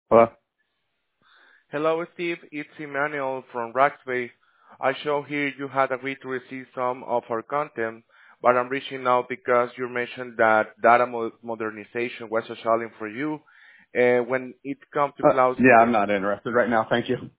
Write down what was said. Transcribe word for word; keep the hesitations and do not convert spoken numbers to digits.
Hello? Hello, Steve. It's Emmanuel from Rackspace. I show here you had agreed to receive some of our content, but I'm reaching out because you mentioned that data mo- modernization was a challenge for you. Uh, when it comes to Uh, cloud yeah, I'm security. not interested right now. Thank you.